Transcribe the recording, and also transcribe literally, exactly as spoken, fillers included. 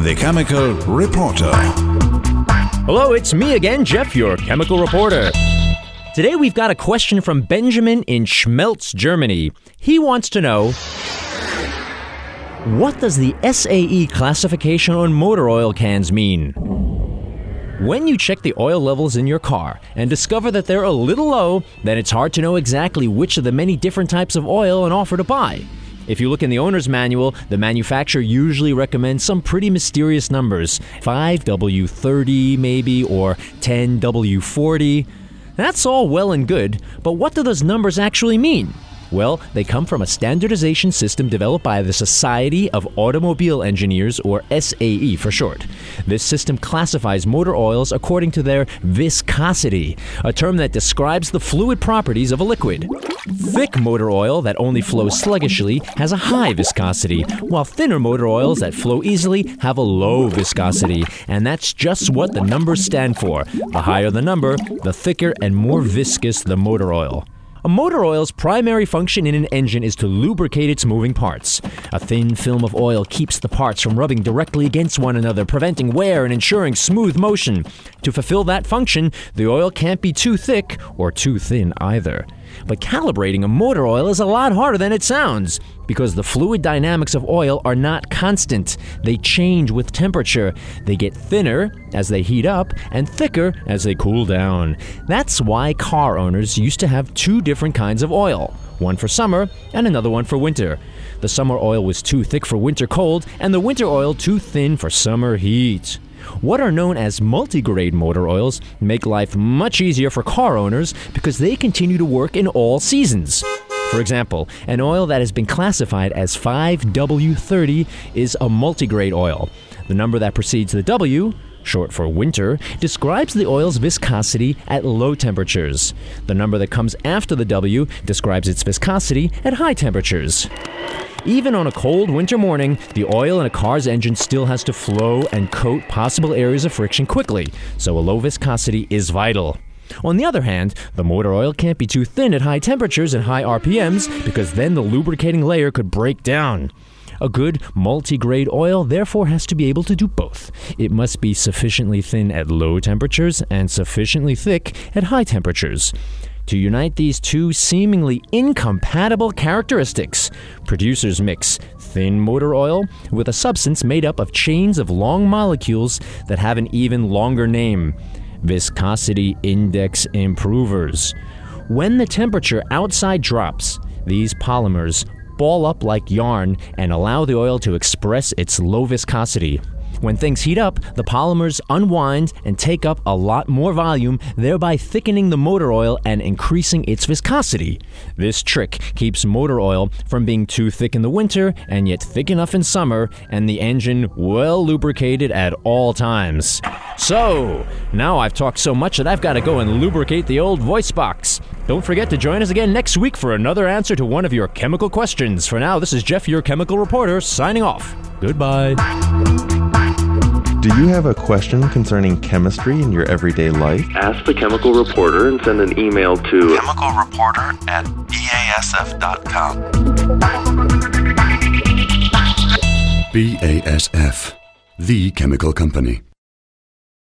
The Chemical Reporter. Hello, it's me again, Jeff, your chemical reporter. Today we've got a question from Benjamin in Schmelz, Germany. He wants to know, what does the S A E classification on motor oil cans mean? When you check the oil levels in your car and discover that they're a little low, then it's hard to know exactly which of the many different types of oil and offer to buy. If you look in the owner's manual, the manufacturer usually recommends some pretty mysterious numbers, five W thirty maybe, or ten W forty. That's all well and good, but what do those numbers actually mean? Well, they come from a standardization system developed by the Society of Automobile Engineers, or S A E for short. This system classifies motor oils according to their viscosity, a term that describes the fluid properties of a liquid. Thick motor oil that only flows sluggishly has a high viscosity, while thinner motor oils that flow easily have a low viscosity. And that's just what the numbers stand for. The higher the number, the thicker and more viscous the motor oil. A motor oil's primary function in an engine is to lubricate its moving parts. A thin film of oil keeps the parts from rubbing directly against one another, preventing wear and ensuring smooth motion. To fulfill that function, the oil can't be too thick or too thin either. But calibrating a motor oil is a lot harder than it sounds, because the fluid dynamics of oil are not constant. They change with temperature. They get thinner as they heat up and thicker as they cool down. That's why car owners used to have two different kinds of oil, one for summer and another one for winter. The summer oil was too thick for winter cold, and the winter oil too thin for summer heat. What are known as multi-grade motor oils make life much easier for car owners because they continue to work in all seasons. For example, an oil that has been classified as five W thirty is a multi-grade oil. The number that precedes the W, short for winter, describes the oil's viscosity at low temperatures. The number that comes after the W describes its viscosity at high temperatures. Even on a cold winter morning, the oil in a car's engine still has to flow and coat possible areas of friction quickly, so a low viscosity is vital. On the other hand, the motor oil can't be too thin at high temperatures and high R P Ms, because then the lubricating layer could break down. A good multi-grade oil therefore has to be able to do both. It must be sufficiently thin at low temperatures and sufficiently thick at high temperatures. To unite these two seemingly incompatible characteristics, producers mix thin motor oil with a substance made up of chains of long molecules that have an even longer name: viscosity index improvers. When the temperature outside drops, these polymers ball up like yarn and allow the oil to express its low viscosity. When things heat up, the polymers unwind and take up a lot more volume, thereby thickening the motor oil and increasing its viscosity. This trick keeps motor oil from being too thick in the winter and yet thick enough in summer, and the engine well lubricated at all times. So, now I've talked so much that I've got to go and lubricate the old voice box. Don't forget to join us again next week for another answer to one of your chemical questions. For now, this is Jeff, your chemical reporter, signing off. Goodbye. Do you have a question concerning chemistry in your everyday life? Ask the Chemical Reporter and send an email to chemical reporter at B A S F dot com. B A S F, the chemical company.